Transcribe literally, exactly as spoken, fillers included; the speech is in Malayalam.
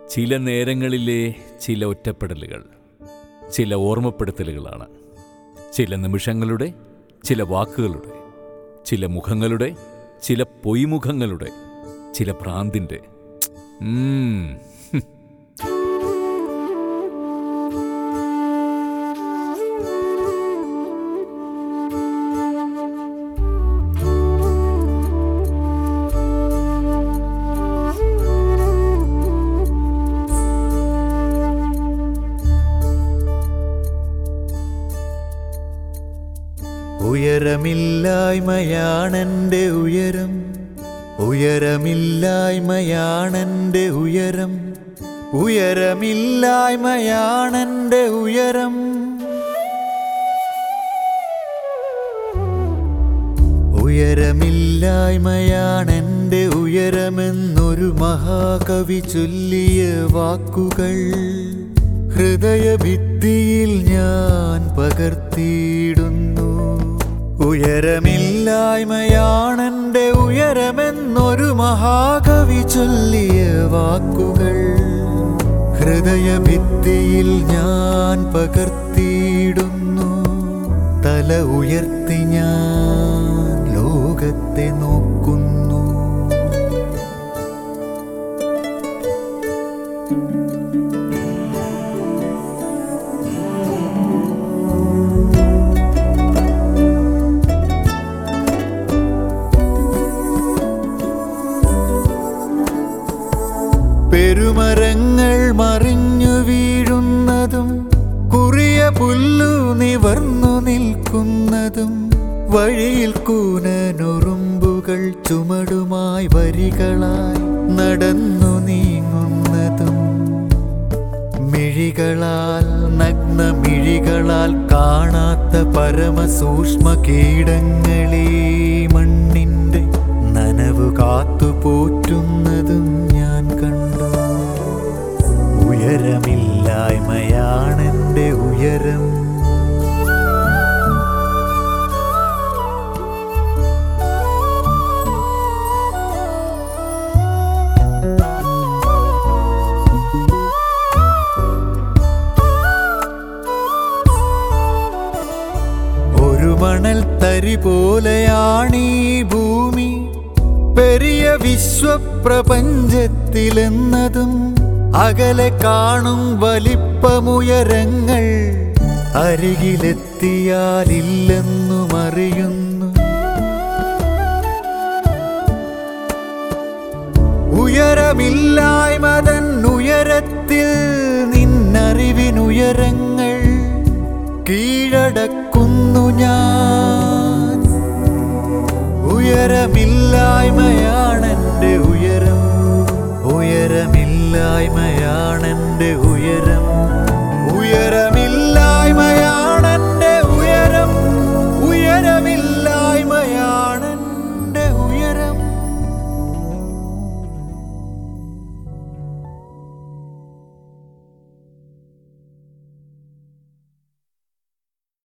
ചില നേരങ്ങളിലെ ചില ഒറ്റപ്പെടലുകൾ ചില ഓർമ്മപ്പെടുത്തലുകളാണ്. ചില നിമിഷങ്ങളുടെ, ചില വാക്കുകളുടെ, ചില മുഖങ്ങളുടെ, ചില പൊയ്മുഖങ്ങളുടെ, ചില ഭ്രാന്തിൻ്റെ. ഉയരമില്ലായ്മയാണെൻ്റെ ഉയരം, ഉയരമില്ലായ്മയാണെൻ്റെ ഉയരം, ഉയരമില്ലായ്മയാണെൻ്റെ ഉയരം. ഉയരമില്ലായ്മയാണെൻ്റെ ഉയരമെന്നൊരു മഹാകവി ചൊല്ലിയ വാക്കുകൾ ഹൃദയഭിത്തിയിൽ ഞാൻ പകർത്തിയിടുന്നു. ഉയരമില്ലായ്മയാണെൻ്റെ ഉയരമെന്നൊരു മഹാകവി ചൊല്ലിയ വാക്കുകൾ ഹൃദയഭിത്തിയിൽ ഞാൻ പകർത്തിയിടുന്നു. തല ഉയർത്തി ഞാൻ ലോകത്തെ നോക്കുന്നു. പെരുമരങ്ങൾ മറിഞ്ഞു വീഴുന്നതും കുറിയ പുല്ലു നിവർന്നു നിൽക്കുന്നതും വഴിയിൽ കൂനനുറുമ്പുകൾ ചുമടുമായി വരികളായി നടന്നു നീങ്ങുന്നതും മിഴികളാൽ നഗ്ന മിഴികളാൽ കാണാത്ത പരമസൂക്ഷ്മ കീടങ്ങളെ മണ്ണിൻ്റെ നനവ് കാത്തുപോറ്റുന്നതും ഞാൻ കണ്ടു. ഉയരമില്ലായ്മയാണെൻ്റെ ഉയരം, ഒരു മണൽ തരി പോലെയാണീ ഭൂമി പെരിയ വിശ്വപ്രപഞ്ചത്തിലെന്നതും അകലെ കാണും വലിപ്പമുയരങ്ങൾ അരികിലെത്തിയാലില്ലെന്നും അറിയുന്നു. ഉയരമില്ലായ്മതൻ ഉയരത്തിൽ നിന്നറിവിനുയരങ്ങൾ കീഴടക്കുന്നു ഞാൻ. ഉയരമില്ലായ്മയാണെൻ്റെ ഉയരം, ഉയരമില്ലായ്മയാണെൻ്റെ ഉയരം, ഉയരം